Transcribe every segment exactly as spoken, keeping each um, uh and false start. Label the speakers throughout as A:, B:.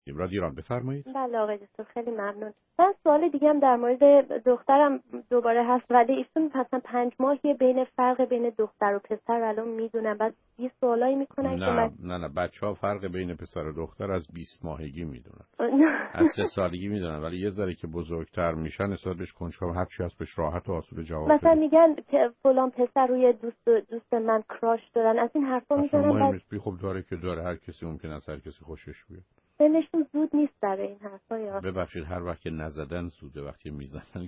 A: رادیو بفرمایید.
B: بله آقای دکتر خیلی ممنون. من سوال دیگه هم در مورد دخترم دوباره هست، ولی ایشون مثلا پنج ماهی بین فرق بین دختر و پسر الان میدونم، بعد بیست سوالایی میکنن
A: نه
B: که من...
A: نه نه بچه‌ها فرق بین پسر و دختر از بیست ماهگی میدونن. از سه سالگی میدونن، ولی یه ذره که بزرگتر میشن استادش کنجکاو هر چی هست بهش راحت و آسوده جواب
B: مثلا
A: بده.
B: میگن که فلان پسر روی دوست دوست من کراش دارن، از این حرفا میزنن.
A: مهم نیست، بی خب داره که داره، هر کسی ممکنه از هر کسی خوشش بیاد.
B: سنشون زود نیست برای این حرفا یا؟
A: ببخشید هر وقت که نزدن زوده، وقتی میزنن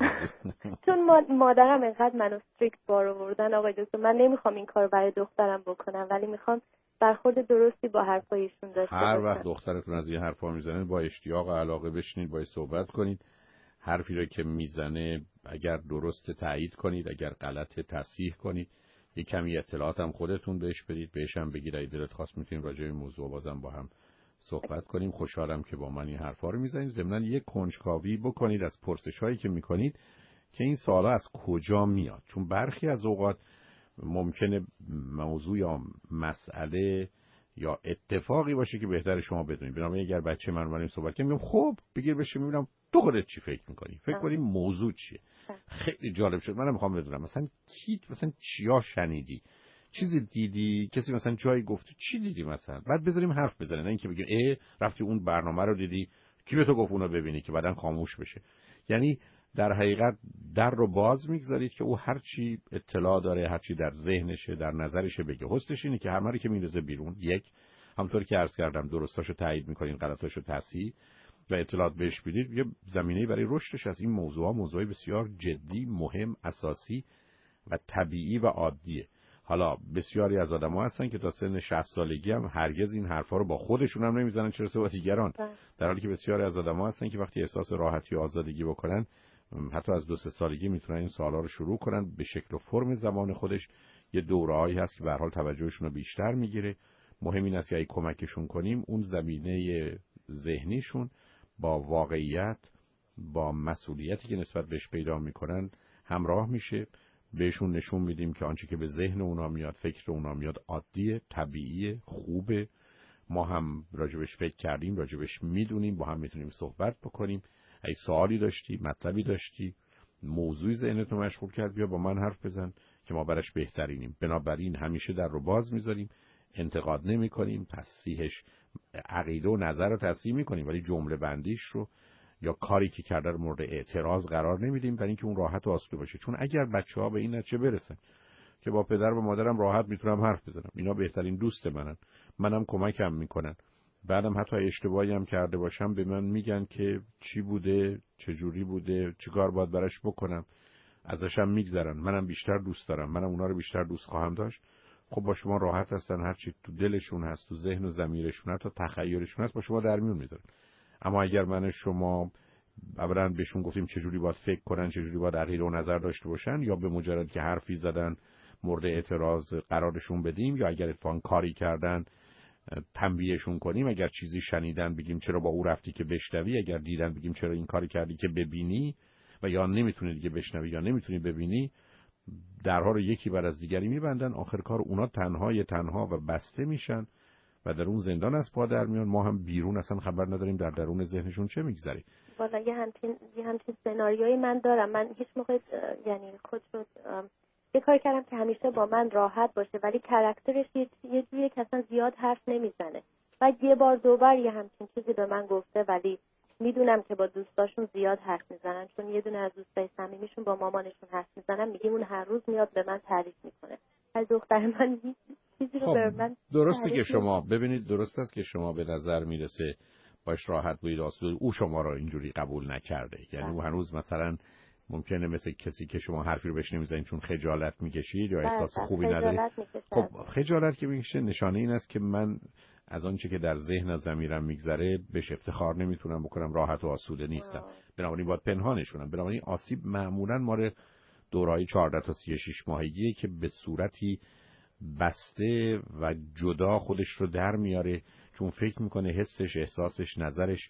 B: چون ما مادرم اینقدر منو استریکت بار آوردن آقای دکتر، من نمیخوام این کارو برای دخترم بکنم، ولی میخوام برخورد درستی با حرفایشون داشته باشم.
A: هر وقت دخترتون از این حرفا میزنه با اشتیاق و علاقه بشینید باهاش صحبت کنید. حرفی رو که میزنه اگر درست تایید کنید، اگر غلط تصحیح کنید. یک کمی اطلاعات هم خودتون بهش بدید، بهش هم بگید اگه دلت خواست میتونیم راجع به موضوع بازم با هم صحبت کنیم. خوشحالم که با من این حرفا رو میزنید. ضمن یک کنجکاوی بکنید از پرسش‌هایی که میکنید که این سوالا از کجا میاد، چون برخی از اوقات ممکنه موضوع یا مسئله یا اتفاقی باشه که بهتر شما بدونید. بنابراین اگر بچه من من صحبت کنم میگم خب بگیر بشه، میبینم تو خودت چی فکر میکنی، فکر کنی موضوع چیه. خیلی جالب شد، منم میخوام بدونم مثلا کی مثلا چیا شنیدی، چیزی دیدی، کسی مثلا جایی گفته چی دیدی مثلا، بعد بذاریم حرف بزنه، نه اینکه بگیم ای رفتی اون برنامه رو دیدی کی به تو گفت اونو ببینی که بعدن خاموش بشه. یعنی در حقیقت در رو باز میگذارید که او هر چی اطلاع داره، هر چی در ذهنشه، در نظرشه بگه. حسنش اینه که همه رو که میندازه بیرون، یک همونطور که عرض کردم درستاشو تایید میکنین، غلطاشو تصحیح و اطلاعات بهش بدید، یه زمینه‌ای برای رشدش از این موضوعا موضوعی بسیار جدی، مهم، اساسی و طبیعی و عادیه. حالا بسیاری از آدم‌ها هستن که تا سن شصت سالگی هم هرگز این حرفا رو با خودشون هم نمیزنن، چه برسه با دیگران. در حالی که بسیاری از آدم‌ها هستن که وقتی احساس راحتی و آزادگی بکنن، حتی از دو سه سالگی میتونن این سوالا رو شروع کنن به شکل و فرم زمان خودش. یه دوره‌ای هست که به هر حال توجهشون رو بیشتر میگیره. مهم این است که اگه کمکشون کنیم اون زمینه ذهنیشون با واقعیت، با مسئولیتی که نسبت بهش پیدا میکنن همراه میشه. بهشون نشون میدیم که آنچه که به ذهن اونا میاد، فکر اونا میاد، عادیه، طبیعیه، خوبه. ما هم راجبش فکر کردیم، راجبش میدونیم، با هم میتونیم صحبت بکنیم. اگه سوالی داشتی، مطلبی داشتی، موضوعی ذهنتو مشغول کرد، بیا با من حرف بزن که ما برش بهترینیم. بنابراین همیشه در رو باز میذاریم، انتقاد نمی کنیم، تصحیحش عقیده و نظر رو تصحیح میکنیم، ولی جمله بندیش رو یا کاری که کرده رو مورد اعتراض قرار نمیدیم، برای اینکه اون راحت و آسوده باشه. چون اگر بچه‌ها به این نتیجه برسن که با پدر و مادرم راحت میتونم حرف بزنم، اینا بهترین دوست منن، منم کمکم میکنن، بعدم حتی اشتباهی هم کرده باشم به من میگن که چی بوده، چه جوری بوده، چیکار باید براش بکنم، ازشم میگذرن، منم بیشتر دوست دارم، منم اونا رو بیشتر دوست خواهم داشت. خب با شما راحت هستن، هر چی تو دلشون هست، تو ذهن و ضمیرشون، حتی تخیلشون هست با شما در میون میذارن. اما اگر من شما اولا بهشون گفتیم چجوری باید فکر کنن، چجوری باید عقیده و نظر داشته باشن، یا به مجرد که حرفی زدن مورد اعتراض قرارشون بدیم، یا اگر اتفاقاً کاری کردن تنبیهشون کنیم، اگر چیزی شنیدن بگیم چرا با او رفتی که بشنوی، اگر دیدن بگیم چرا این کاری کردی که ببینی، و یا نمیتونی دیگه بشنوی یا نمیتونی ببینی، درها رو یکی بعد از دیگری میبندن. آخر کار اونا تنهای تنها و بسته میشن و در اون زندان از پا در میان. ما هم بیرون اصلا خبر نداریم در درون ذهنشون چه میگذره.
B: والا یه همچین یه همچین سناریویی من دارم. من هیچ موقع یعنی خود رو یه کاری کردم که همیشه با من راحت باشه، ولی کاراکترش یه یه جوریه که اصلا زیاد حرف نمیزنه. بعد یه بار دو بار یه همچین چیزی به من گفته، ولی میدونم که با دوستاشون زیاد حرف میزنن، چون یه دونه از دوستای صمیمیشون با مامانشون حرف میزنن، میگیم اون هر روز میاد به من تعریف میکنه. از دختر من چیزی رو
A: خب
B: به من
A: درسته که شما ببینید، درست است که شما به نظر میرسه باش راحت بودید، آسوده، او شما را اینجوری قبول نکرده. یعنی او هنوز مثلا ممکنه مثل کسی که شما حرفی رو بهش نمیزنید چون خجالت میکشید یا احساس خوبی ندارید. خب خجالت که میکشه نشانه این است که من از آنچه که در ذهن و ضمیرم میگذره بهش افتخار نمیتونم بکنم، راحت و آسوده نیستم، بنابراین باید پنهانشونم. بنابراین آسیب معمولا مال دوره‌ای چهارده تا سی و شش ماهگیه که به صورتی بسته و جدا خودش رو در میاره، چون فکر میکنه حسش، احساسش، نظرش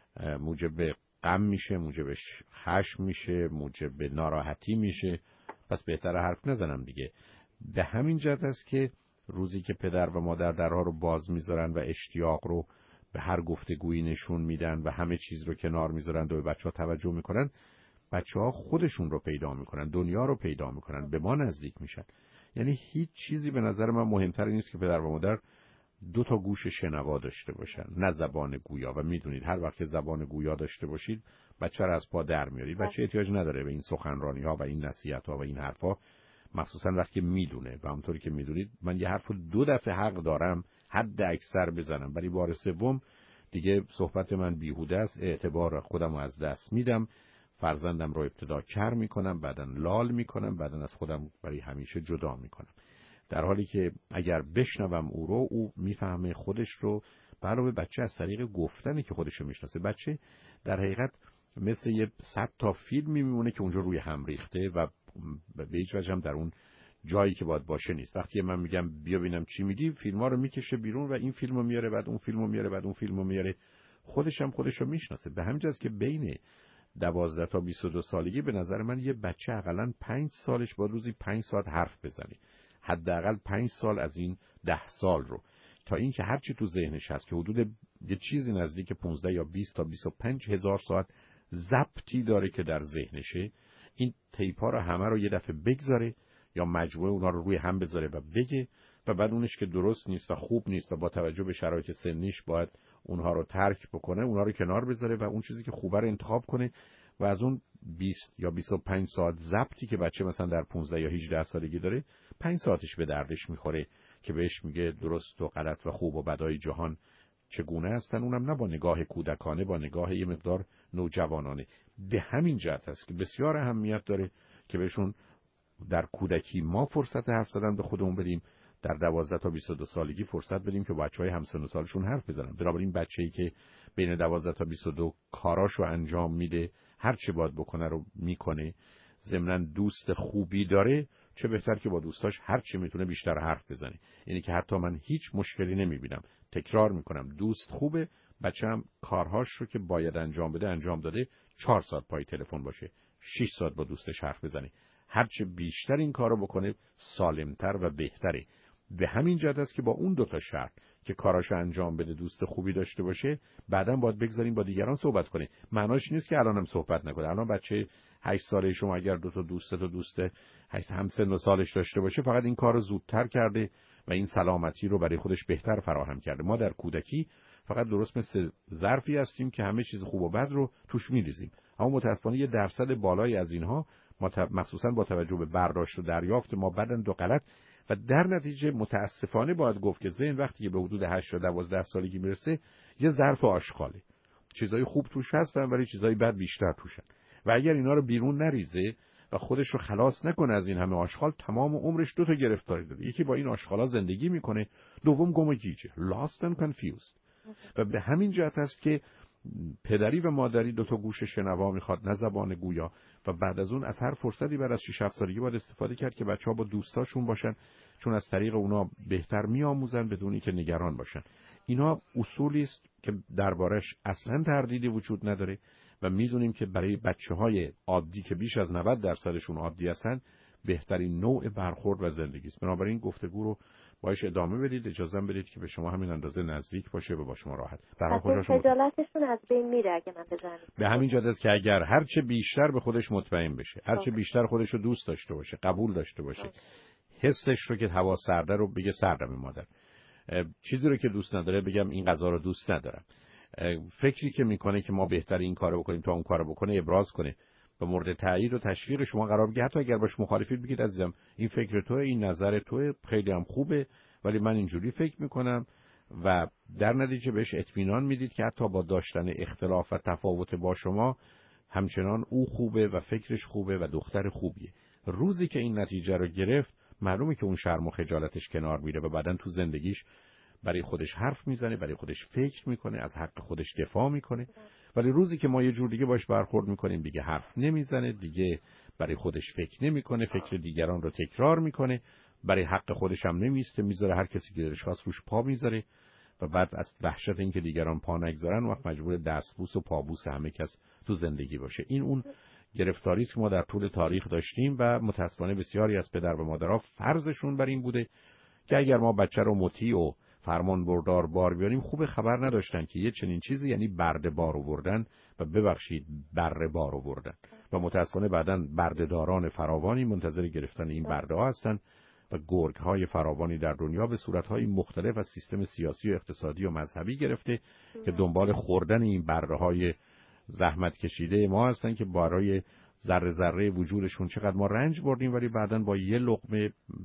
A: موجب غم میشه، موجب خشم میشه، موجب ناراحتی میشه، پس بهتره حرف نزنم دیگه. به همین جهت است که روزی که پدر و مادر درها رو باز میذارن و اشتیاق رو به هر گفتگویی نشون میدن و همه چیز رو کنار میذارن و به بچه‌ها توجه میکنن، بچه‌ها خودشون رو پیدا میکنن، دنیا رو پیدا میکنن، به ما نزدیک میشن. یعنی هیچ چیزی به نظر من مهمتر نیست که پدر و مادر دو تا گوش شنوا داشته باشن، نه زبان گویا. و میدونید هر وقت که زبان گویا داشته باشید بچه رو از پا در میارید. بچه احتیاج نداره به این سخنرانی ها و این نصیحت ها و این حرفا، مخصوصا وقتی میدونه. و همونطوری که میدونید من یه حرفو دو دفعه حق دارم حد اکثر بزنم، ولی بار سوم دیگه صحبت من بیهوده است، اعتبار خودم رو از دست میدم، فرزندم رو ابتدا کر میکنم، بعدن لال میکنم، بعدن از خودم برای همیشه جدا میکنم. در حالی که اگر بشنوم او رو، او میفهمه خودش رو. علاوه بچه از طریق گفتنی که خودش رو میشناسه. بچه در حقیقت مثل یه صد تا فیلمی میمونه که اونجا روی هم ریخته و به هیچ وجه هم در اون جایی که باید باشه نیست. وقتی من میگم بیا ببینم چی میگی، فیلم‌ها رو میکشه بیرون و این فیلمو میاره، بعد اون فیلمو میاره، بعد اون فیلمو میاره. خودش هم خودش رو میشناسه. به همین جاست که بین دوازده تا بیست و دو سالگی به نظر من یه بچه حداقل پنج سالش با روزی پنج ساعت حرف بزنه. حداقل پنج سال از این ده سال رو، تا اینکه هر چی تو ذهنش هست که حدود یه چیزی نزدیک پانزده یا بیست تا بیست و پنج هزار ساعت ضبطی داره که در ذهنشه، این تیپ‌ها رو همه رو یه دفعه بگذاره یا مجموعه اونها رو روی هم بذاره و بگه، و بعد اونش که درست نیست و خوب نیست و با توجه به شرایط سنیش باید اونها رو ترک بکنه، اونها رو کنار بذاره و اون چیزی که خوبه رو انتخاب کنه و از اون بیست یا بیست و پنج ساعت ضبطی که بچه مثلا در پانزده یا هجده سالگی داره، پنج ساعتش به دردش میخوره که بهش میگه درست و غلط و خوب و بدای جهان چگونه هستن، اونم نه با نگاه کودکانه، با نگاه یه مقدار نوجوانانه. به همین جهت است که بسیار اهمیت داره که بهشون در کودکی ما فرصت حرف زدن به خودمون بدیم، در دوازده تا بیست و دو سالگی فرصت بدیم که بچهای همسن و سالشون حرف بزنن. بنابراین بچه‌ای که بین دوازده تا بیست و دو کاراشو انجام میده، هر چه باید بکنه رو میکنه، ضمناً دوست خوبی داره، چه بهتر که با دوستاش هر چی میتونه بیشتر حرف بزنه. یعنی که حتی من هیچ مشکلی نمیبینم، تکرار میکنم، دوست خوبه، بچه‌م کارهاش رو که باید انجام بده انجام داده، چهار ساعت پای تلفن باشه، شش ساعت با دوستش حرف بزنه. هرچه بیشتر این کارو بکنه سالمتر و بهتره. به همین جهت است که با اون دوتا شرط که کاراشو انجام بده، دوست خوبی داشته باشه، بعداً باید بگذاریم با دیگران صحبت کنه. معناش نیست که الانم صحبت نکنه. الان بچه هشت ساله شما اگر دو تا دوست تا دوست همسن و سالش داشته باشه، فقط این کارو زودتر کرده و این سلامتی رو برای خودش بهتر فراهم کرده. ما در کودکی فقط درست مثل ظرفی هستیم که همه چیز خوب و بد رو توش می‌ریزیم. اما متأسفانه یه درصد بالایی از اینها مخصوصا با توجه به برداشت و دریافت ما بدن دو غلط، و در نتیجه متاسفانه باید گفت که ذهن وقتی به حدود هشت تا دوازده سالگی میرسه یه ظرف آشغاله. چیزای خوب توش هستن ولی چیزای بد بیشتر توشن، و اگر اینا رو بیرون نریزه و خودش رو خلاص نکنه از این همه آشغال، تمام عمرش دو تا گرفتاری داره. یکی با این آشغالا زندگی میکنه، دوم گم و گیجه، lost and confused. و به همین جهت است که پدری و مادری دو تا گوش شنوا میخواد، نه زبان گویا. و بعد از اون از هر فرصتی بعد از شش هفت سالگی باید استفاده کرد که بچه‌ها با دوستاشون باشن، چون از طریق اونا بهتر میآموزن بدون اینکه نگران باشن. اینا اصولی است که دربارش اصلا تردیدی وجود نداره و میدونیم که برای بچه‌های عادی که بیش از نود درصدشون عادی هستن، بهترین نوع برخورد و زندگی است. بنابراین گفتگو رو باهاش ادامه بدید، اجازه بدید که به شما همین اندازه نزدیک باشه و با شما راحت. در حال خودش
B: خجالتشون از بین میره اگه من بزنم.
A: به همین جهت است که اگر هر چه بیشتر به خودش مطمئن بشه، هر چه بیشتر خودش رو دوست داشته باشه، قبول داشته باشه، حسش رو که هوا سرده رو بگه سردم مادر، چیزی رو که دوست نداره بگم این غذا رو دوست ندارم، فکری که میکنه که ما بهتر این کارو بکنیم تا اون کارو بکنه ابراز کنه و مورد تایید و تشویق شما قرار بگیره. حتی اگر باش مخالفید بگید عزیزم این فکر توئه، این نظر توئه، خیلی هم خوبه ولی من اینجوری فکر میکنم، و در نتیجه بهش اطمینان میدید که حتی با داشتن اختلاف و تفاوت با شما همچنان او خوبه و فکرش خوبه و دختر خوبیه. روزی که این نتیجه رو گرفت، معلومه که اون شرم و خجالتش کنار میره و بعدن تو زندگیش برای خودش حرف میزنه، برای خودش فکر میکنه، از حق خودش دفاع میکنه. ولی روزی که ما یه جور دیگه باش برخورد میکنیم، دیگه حرف نمیزنه، دیگه برای خودش فکر نمیکنه، فکر دیگران رو تکرار میکنه، برای حق خودش هم نمیسته، میذاره هر کسی که دلش خواست روش پا میذاره و بعد از وحشت اینکه دیگران پا نگذارن وقت مجبور دستبوس و پابوس همه کس تو زندگی باشه. این اون گرفتاری است که ما در طول تاریخ داشتیم و متأسفانه بسیاری از پدر و مادرها فرضشون بر این بوده که اگر ما بچه رو مطیع و فرمان بردار بار بیاریم خوب خبر نداشتن که یه چنین چیزی یعنی برده بار آوردن و ببخشید بره بار آوردن و متاسفانه بعداً بردهداران فراوانی منتظر گرفتن این برده ها هستن و گرگ های فراوانی در دنیا به صورت های مختلف از سیستم سیاسی و اقتصادی و مذهبی گرفته که دنبال خوردن این برده های زحمت کشیده ما هستن که برای ذره ذره وجودشون چقدر ما رنج بردیم ولی بعداً با یه لقمه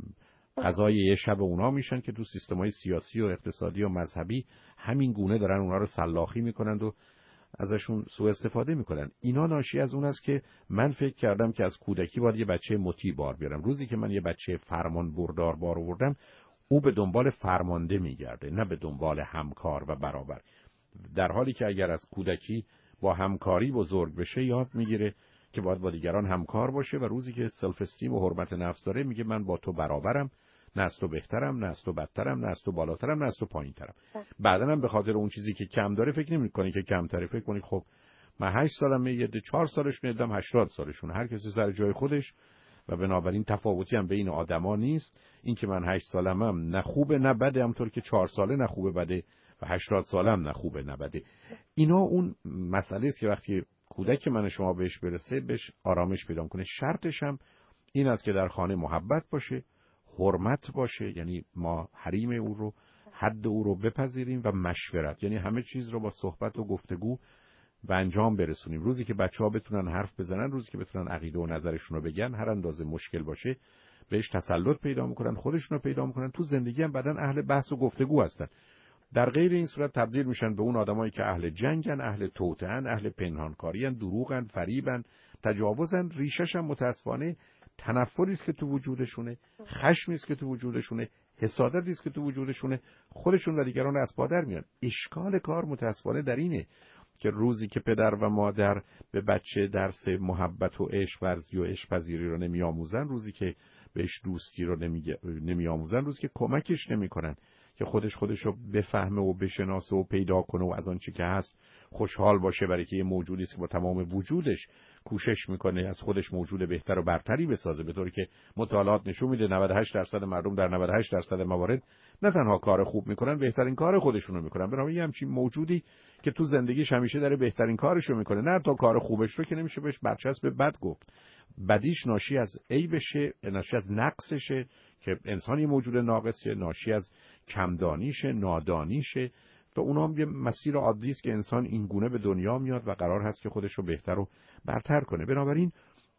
A: غذای یه شب اونا میشن که تو سیستم‌های سیاسی و اقتصادی و مذهبی همین گونه دارن اونا رو سلاخی میکنند و ازشون سوء استفاده میکنن. اینا ناشی از اون است که من فکر کردم که از کودکی باید یه بچه مطیع بار بیارم. روزی که من یه بچه فرمان بردار بار آوردم او به دنبال فرمانده میگرده نه به دنبال همکار و برابر، در حالی که اگر از کودکی با همکاری بزرگ بشه یاد میگیره که باید با دیگران همکار باشه و روزی که سلف استیم و حرمت نفس داره میگه من با تو برابرم، نه از تو بهترم، نه از تو بدترم، نه از تو بالاترم، نه از تو پایینترم. بعداً هم به خاطر اون چیزی که کم داره فکر نمی‌کنی که کمتره، فکر کنی خب من هشت سالمه، یه ده چهار سالش میدم هشتاد سالشون، هر کسی سر جای خودش و بنابراین تفاوتی هم بین آدما نیست. این که من هشت سالمم نه خوبه نه بده، همونطور که چهار ساله نه خوبه بده و هشتاد سالم نه خوبه نه بده. اینا اون مسئله است که وقتی کودک من شما بهش برسه بهش آرامش پیدا کنه. شرطش هم این است که در خانه محبت باشه، حرمت باشه، یعنی ما حریم او رو، حد او رو بپذیریم و مشورت، یعنی همه چیز رو با صحبت و گفتگو و انجام برسونیم. روزی که بچه‌ها بتونن حرف بزنن، روزی که بتونن عقیده و نظرشون رو بگن، هر اندازه مشکل باشه بهش تسلط پیدا میکنن، خودشون رو پیدا میکنن، تو زندگی هم بعدن اهل بحث و گفتگو هستن. در غیر این صورت تبدیل میشن به اون آدمایی که اهل جنگن، اهل توطئه‌ان، اهل پنهانکاری‌ان، دروغن، فریبن، تجاوزن. ریشش هم متاسفانه تنفری است که تو وجودشونه، خشمی است که تو وجودشونه، حسادتی است که تو وجودشونه، خودشون و دیگران از پا در میان. اشکال کار متاسفانه در اینه که روزی که پدر و مادر به بچه درس محبت و عشق ورزی و عشق پذیری رو نمیآموزن، روزی که بهش دوستی رو نمیآموزن، روزی که کمکش نمیکنن که خودش خودش رو بفهمه و بشناسه و پیدا کنه و از آن چی که هست خوشحال باشه، برای که یه موجودی است که با تمام وجودش کوشش میکنه از خودش موجود بهتر و برتری بسازه، به طوری که مطالعات نشون میده نود و هشت درصد مردم در نود و هشت درصد موارد نه تنها کار خوب میکنن، بهترین کار خودشونو میکنن. بنابراین همچین موجودی که تو زندگیش همیشه داره بهترین کارشو میکنه، نه تا کار خوبش رو که نمیشه بهش برچسب بد گفت. بدیش ناشی از عیبشه، ناشی از نقصشه که انسانی موجود ناقصه، ناشی از کمدانیشه، نادانیشه و اونا هم یه مسیر عادی است که انسان این گونه به دنیا میاد و قرار هست که خودش رو بهتر و برتر کنه. بنابراین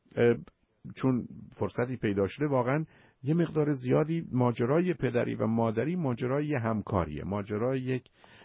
A: چون فرصتی پیدا شده واقعا یه مقدار زیادی ماجرای پدری و مادری ماجرای همکاریه، ماجرای یک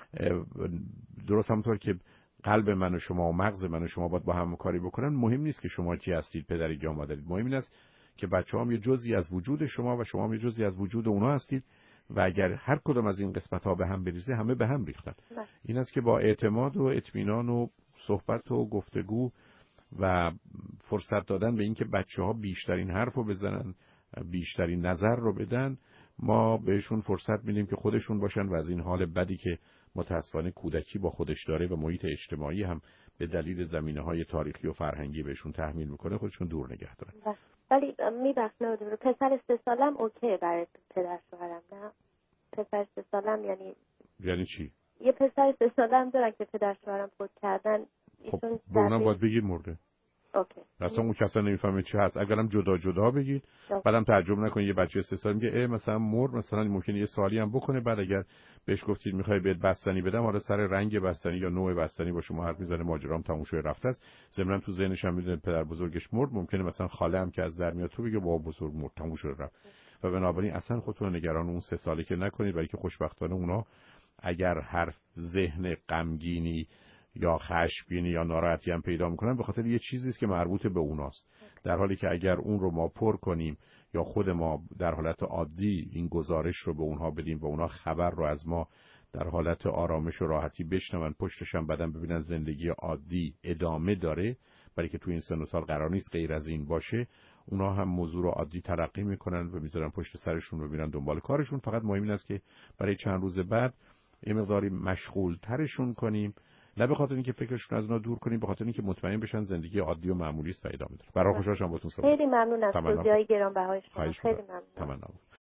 A: درست همونطور که قلب من و شما و مغز من و شما باید با هم کاری بکنن. مهم نیست که شما کی هستید، پدری یا مادرید، مهم این است که بچه‌هام یه جزئی از وجود شما و شما هم یه جزئی از وجود اونا هستید و اگر هر کدوم از این قسمت‌ها به هم بریزه همه به هم ریختن. این است که با اعتماد و اطمینان و صحبت و گفتگو و فرصت دادن به اینکه بچه‌ها بیشترین حرفو بزنن، بیشترین نظر رو بدن، ما بهشون فرصت میدیم که خودشون باشن و از این حال بدی که متاسفانه کودکی با خودش داره و محیط اجتماعی هم به دلیل زمینه‌های تاریخی و فرهنگی بهشون تحمیل میکنه خودشون دور نگه دارن.
B: ولی میبخشم پسر سه سالم اوکی برای پدر شوهرم، نه پسر سه سالم یعنی
A: یعنی چی؟
B: یه پسر سه سالم دارن که پدر شوهرم فوت کردن.
A: خب به اونم باید بگید مرده.
B: اوکی.
A: اصلا اون کسا نمیفهمه چی هست. اگرم جدا جدا بگید، بعدم تعجب نکنید یه بچه سه سال میگه ای مثلا مرد، مثلا ممکنه یه سوالی هم بکنه، بعد اگر بهش گفتید میخوای بهت بستنی بدم، حالا سر رنگ بستنی یا نوع بستنی با شما حرف میزنه، ماجرام تموم شده رفته است. ضمن تو ذهنش هم میدونه پدر بزرگش مرد، ممکنه مثلا خاله هم که از در میاد تو بگه بابا بزرگ مرد، تموم شده رفت. و بنابراین اصلا خودتون نگران اون سه ساله که نکنید، برای که خوشبختانه اونا اگر هر ذهن غمگینی یا خشمگینی یا ناراحتی هم پیدا میکنن به خاطر یه چیزی است که مربوط به اوناست، در حالی که اگر اون رو ما پر کنیم یا خود ما در حالت عادی این گزارش رو به اونها بدیم و اونها خبر رو از ما در حالت آرامش و راحتی بشنون، پشتش هم بعدن ببینن زندگی عادی ادامه داره، برای که تو این سن و سال قرار نیست غیر از این باشه، اونا هم موضوع رو عادی تلقی میکنن و میذارن پشت سرشون رو ببینن دنبال کارشون. فقط مهم این است که برای چند روز بعد یه مقداری مشغول ترشون کنیم، نه به خاطر اینکه فکرشون از اونا دور کنیم، به خاطر اینکه مطمئن بشن زندگی عادی و معمولی است و ادامه داره. برای خوشحال شدم باهاتون صحبت.
B: خیلی ممنون از توضیحات گرانبهای شما. خیلی ممنون.
A: تمام.